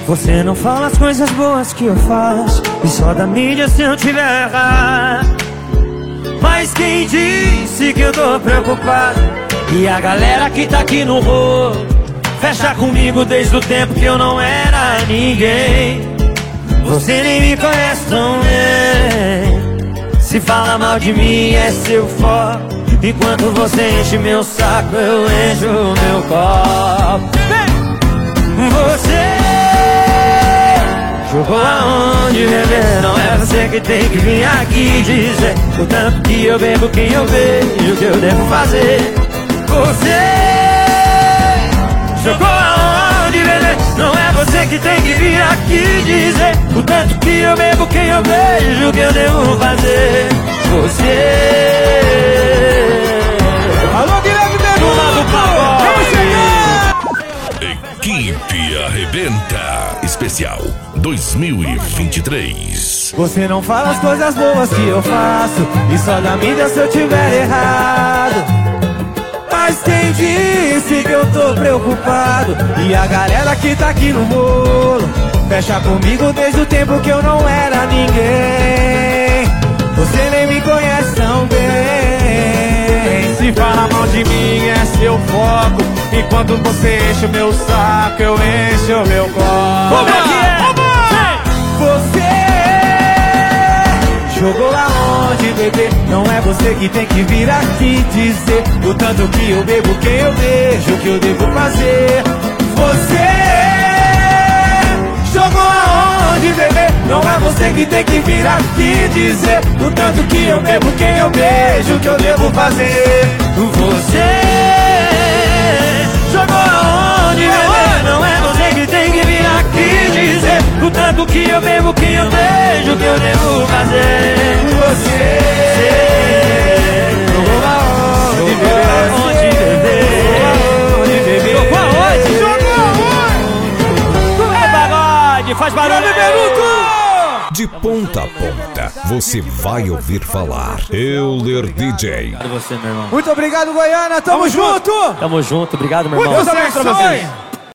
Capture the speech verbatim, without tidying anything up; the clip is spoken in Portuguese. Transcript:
Você não fala as coisas boas que eu faço, e só da mídia se eu tiver errado. Mas quem disse que eu tô preocupado? E a galera que tá aqui no rolo fecha comigo desde o tempo que eu não era ninguém. Você nem me conhece tão bem. Se fala mal de mim é seu foco. Enquanto você enche meu saco, eu encho meu copo. Você jogou aonde, bebê? Não é você que tem que vir aqui dizer o tanto que eu bebo, quem eu vejo, o que eu devo fazer. Você jogou aonde, bebê? Não é você que tem que vir aqui dizer o tanto que eu bebo, quem eu vejo, o que eu devo fazer. Você. Alô, Guilherme Benuto! Vamos chegar! Equipe Arrebenta Especial dois mil e vinte e três. Você não fala as coisas boas que eu faço, e só dá mídia se eu tiver errado. Mas quem disse que eu tô preocupado? E a galera que tá aqui no bolo fecha comigo desde o tempo que eu não era ninguém. Você nem me conhece tão bem. Se fala mal de mim é seu foco. Enquanto você enche o meu saco, eu encho o meu copo. Como é que é? Você jogou aonde, bebê? Não é você que tem que vir aqui dizer o tanto que eu bebo, quem eu vejo, o que eu devo fazer. Você jogou aonde, bebê? Não é você que tem que vir aqui dizer o tanto que eu bebo, quem eu vejo, o que eu devo fazer. Você jogou aonde, bebê? Não é você que tem que vir aqui dizer o tanto que eu bebo, quem eu vejo, o que eu devo fazer. Você jogou aonde, bebê? Aonde, bebê? Jogou aonde? Jogou aonde? É pagode, faz barulho, Benuto! De ponta a ponta, você vai ouvir falar Euler D J. Obrigado você, meu irmão. Muito obrigado, Goiânia. Tamo, Tamo junto. Tamo junto, obrigado, meu irmão. Deus abençoe.